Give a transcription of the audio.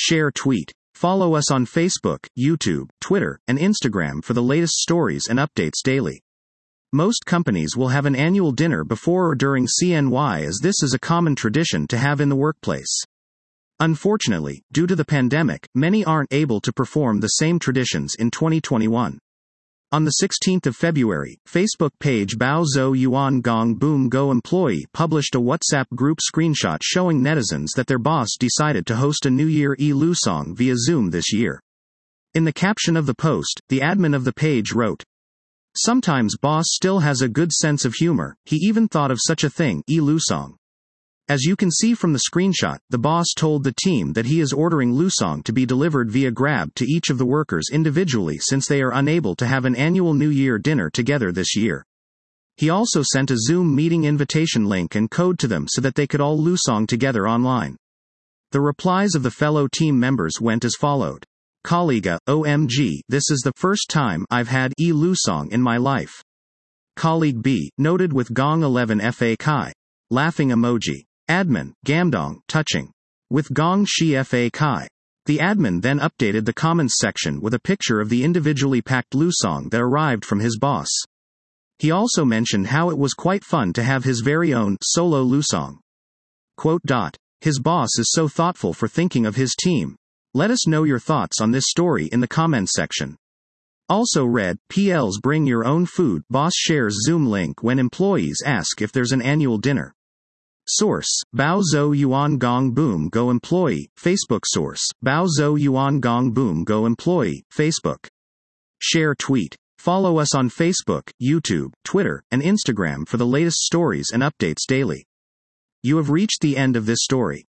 Share tweet. Follow us on Facebook, YouTube, Twitter, and Instagram for the latest stories and updates daily. Most companies will have an annual dinner before or during CNY, as this is a common tradition to have in the workplace. Unfortunately, due to the pandemic, many aren't able to perform the same traditions in 2021. On the 16th of February, Facebook page Bao Zhou Yuan Gong Boom Go employee published a WhatsApp group screenshot showing netizens that their boss decided to host a New Year Lusong via Zoom this year. In the caption of the post, the admin of the page wrote, "Sometimes boss still has a good sense of humor, he even thought of such a thing, Lusong." As you can see from the screenshot, the boss told the team that he is ordering Lusong to be delivered via Grab to each of the workers individually since they are unable to have an annual New Year dinner together this year. He also sent a Zoom meeting invitation link and code to them so that they could all Lusong together online. The replies of the fellow team members went as followed. Colleague, OMG, this is the first time I've had Lusong in my life. Colleague B, noted with Gong 11 Fa Kai. Laughing emoji. Admin, Gamdong, touching. With Gong Shi Fa Kai. The admin then updated the comments section with a picture of the individually packed Lusong that arrived from his boss. He also mentioned how it was quite fun to have his very own solo Lusong. Quote. His boss is so thoughtful for thinking of his team. Let us know your thoughts on this story in the comments section. Also read, PL's Bring Your Own Food, boss shares Zoom link when employees ask if there's an annual dinner. Source, Bao Zhou Yuan Gong Boom Go employee, Facebook source, Bao Zhou Yuan Gong Boom Go employee, Facebook. Share tweet. Follow us on Facebook, YouTube, Twitter, and Instagram for the latest stories and updates daily. You have reached the end of this story.